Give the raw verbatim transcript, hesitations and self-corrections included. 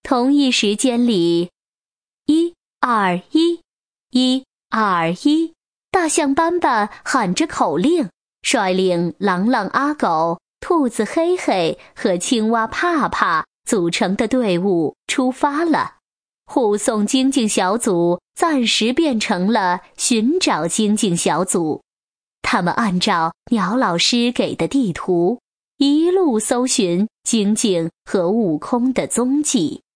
同一时间里，一二一，一二一，大象斑斑喊着口令，率领狼狼阿狗、兔子黑黑和青蛙帕帕组成的队伍出发了。护送精灵小组暂时变成了寻找精灵小组，他们按照鸟老师给的地图，一路搜寻精灵和悟空的踪迹。